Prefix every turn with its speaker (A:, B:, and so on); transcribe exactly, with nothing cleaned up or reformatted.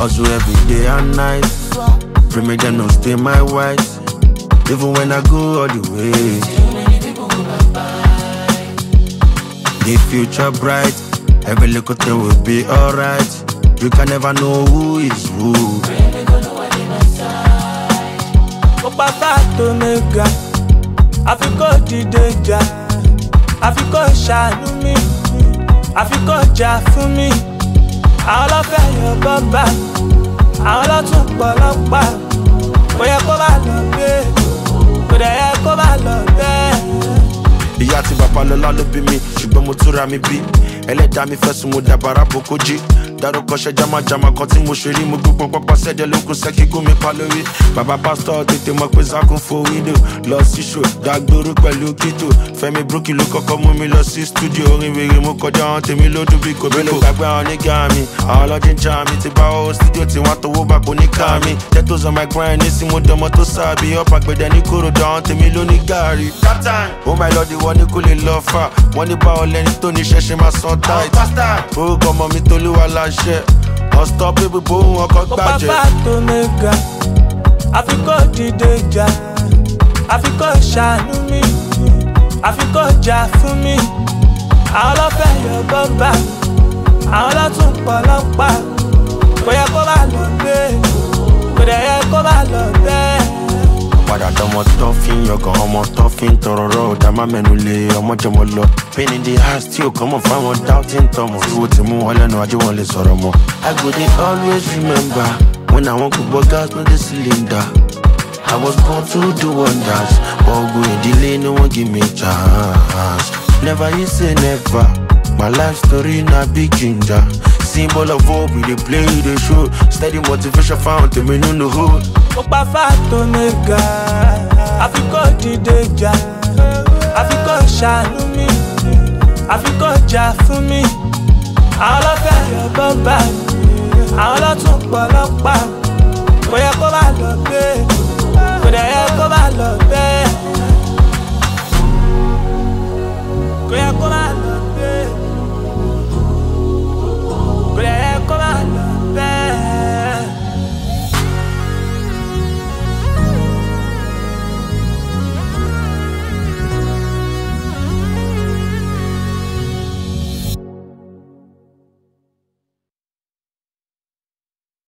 A: hustle every day and night. Pray me them no stay my white. Even when I go all the way. The future bright. Every little thing will be alright. You can never know who is who.
B: Papa to nigga, I fi go di deja, I fi go shine me, I fi go ja for me. All of your baba, all of tu polopa. Boya ko ba lo be, boya ko ba lo be.
A: Ìyá tí bàbá lọ́lá ló bí mi, ṣùgbọ́n mo túra mi bí. Ẹlẹ́dàá mi fẹ́ sùn mo dàbàrà boko jí. Dárúkọ ṣe jámàjámà kan tí mo ṣe rí. Mo gbọ́ pọ́pọ́ sẹ́dẹ̀ lókun sẹ́kí gún mi pa lórí. Bàbá pásítọ̀ tètè mọ̀ pé zákùn fo wíńdò. Lọ sí ṣò, dàgbòrò pẹ̀lú kító. Fẹ́mi Brookie ló kọ́kọ́ mú mi lọ sí stúdíò. Orin wèrè mo kọjá àwọn tèmi lódún bí kò bílò. Gbàgbé àwọn nígà mi, àwọn ọlọ́dún já mi. Ti bá owó stúdíò tí wọ́n tọwọ́ bá kò ní ká mi. Tẹ́tòs on my grind ní sí mo dánmọ́ tó sábì. Ọ̀pá gbẹ̀dẹ̀ ní kòròdú àwọn tèmi ló ní gàárì. Oh my lord, ìwọ ni kò lè lọ fà. Wọ́n ní báwo lẹni tó ní ṣẹ́ṣẹ́ máa san tight. Orúkọ ọmọ mi Tolúwa láṣẹ. Unstoppable boom, ọkọ̀ gbàjẹ́.
B: Papa to nigga, I fi go di deja, I fi go shine me, I fi go ja for me. All of your baba, all of tu polopa. Boya ko ba lo be, boya ko ba lo be.
A: Padà dánmọ́ tó fi ń yọgàn ọmọ tó fi ń tọrọrọ ọ̀dà má mẹ́nu lé ọmọ jẹmọ lọ. Pain in the heart tí ò kàn mọ̀ fáwọn doubting Thomas. Ìwò tí mú wọn lẹ́nu ajé wọn lè sọ̀rọ̀ mọ́. I go dey always remember when I want to burn gas no dey cylinder. I was born to do wonders, but ogun ìdílé no one give me chance. Never you say never, my life story na big ginger. Symbol of hope, we dey play, we dey show. Steady motivation found to me no no hold.
B: Papa to nigga, I fi go di deja, I fi go shine me, I fi go ja for me. All of your baba,